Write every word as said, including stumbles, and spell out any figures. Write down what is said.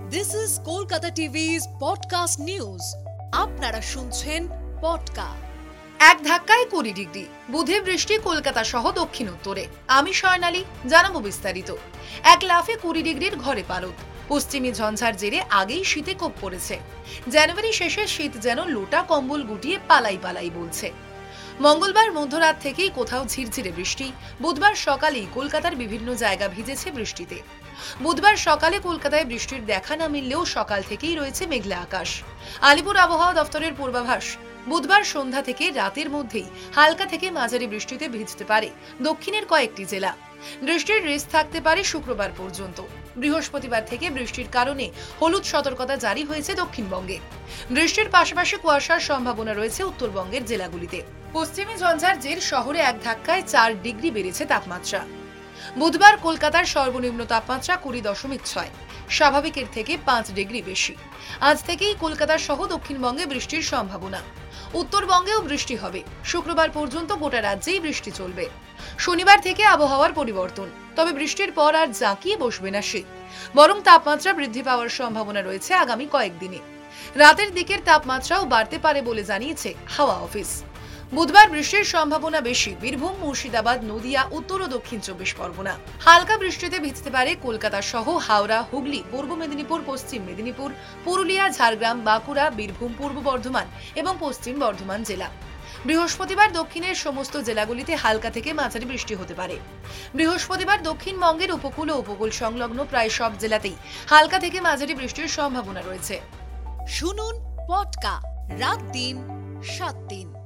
This is Kolkata টিভি's podcast news. আপনারা শুনছেন পডকা। এক ধাক্কায় কুড়ি ডিগ্রি, বুধে বৃষ্টি কলকাতা সহ দক্ষিণ উত্তরে। আমি স্বর্ণালী, জানাবো বিস্তারিত। এক লাফে কুড়ি ডিগ্রির ঘরে পারদ। পশ্চিমী ঝঞ্ঝার জেরে আগেই শীতে কোপ পড়েছে। জানুয়ারি শেষে শীত যেন লোটা কম্বল গুটিয়ে পালাই পালাই বলছে। মঙ্গলবার মধ্যরাত থেকেই কোথাও ঝিরঝিরে বৃষ্টি। বুধবার সকালেই কলকাতার বিভিন্ন জায়গা ভিজেছে বৃষ্টিতে। বুধবার সকালে কলকাতায় বৃষ্টির দেখা না মিললেও সকাল থেকেই রয়েছে মেঘলা আকাশ। আলিপুর আবহাওয়া দফতরের পূর্বাভাস, বুধবার সন্ধ্যা থেকে রাতের মধ্যেই হালকা থেকে মাঝারি বৃষ্টিতে ভিজতে পারে দক্ষিণের কয়েকটি জেলা। বৃষ্টির রেস থাকতে পারে শুক্রবার পর্যন্ত। বৃহস্পতিবার থেকে বৃষ্টির কারণে হলুদ সতর্কতা জারি হয়েছে দক্ষিণবঙ্গে। বৃষ্টির পাশাপাশি কুয়াশার সম্ভাবনা রয়েছে উত্তরবঙ্গের জেলাগুলিতে। পশ্চিমী ঝঞ্ঝার জের শহরে এক ধাক্কায় চার ডিগ্রি বেড়েছে তাপমাত্রা। বুধবার কলকাতার সর্বনিম্ন তাপমাত্রা কুড়ি দশমিক ছয়, স্বাভাবিকের থেকে পাঁচ ডিগ্রি বেশি। আজ থেকেই কলকাতা সহ দক্ষিণবঙ্গে বৃষ্টির সম্ভাবনা। উত্তরবঙ্গেও বৃষ্টি হবে। শুক্রবার পর্যন্ত গোটা রাজ্যেই বৃষ্টি চলবে। শনিবার থেকে আবহাওয়ার পরিবর্তন, তবে বৃষ্টির পর আর জাঁকিয়ে বসবে না শীত, বরং তাপমাত্রা বৃদ্ধি পাওয়ার সম্ভাবনা রয়েছে আগামী কয়েকদিনে। রাতের দিকের তাপমাত্রাও বাড়তে পারে বলে জানিয়েছে হাওয়া অফিস। বুধবার বৃষ্টির সম্ভাবনা বেশি বীরভূম, মুর্শিদাবাদ, নদিয়া, উত্তর ও দক্ষিণ চব্বিশ পরগনা। হালকা বৃষ্টিতে ভিজতে পারে কলকাতা সহ হাওড়া, হুগলি, পূর্ব মেদিনীপুর, পশ্চিম মেদিনীপুর, পুরুলিয়া, ঝাড়গ্রাম, বাঁকুড়া, বীরভূম, পূর্ব বর্ধমান এবং পশ্চিম বর্ধমান জেলা। বৃহস্পতিবার দক্ষিণের সমস্ত জেলাগুলিতে হালকা থেকে মাঝারি বৃষ্টি হতে পারে। বৃহস্পতিবার দক্ষিণবঙ্গের উপকূল ও উপকূল সংলগ্ন প্রায় সব জেলাতেই হালকা থেকে মাঝারি বৃষ্টির সম্ভাবনা রয়েছে। শুনুন পডকা, রাত দিন সাত দিন।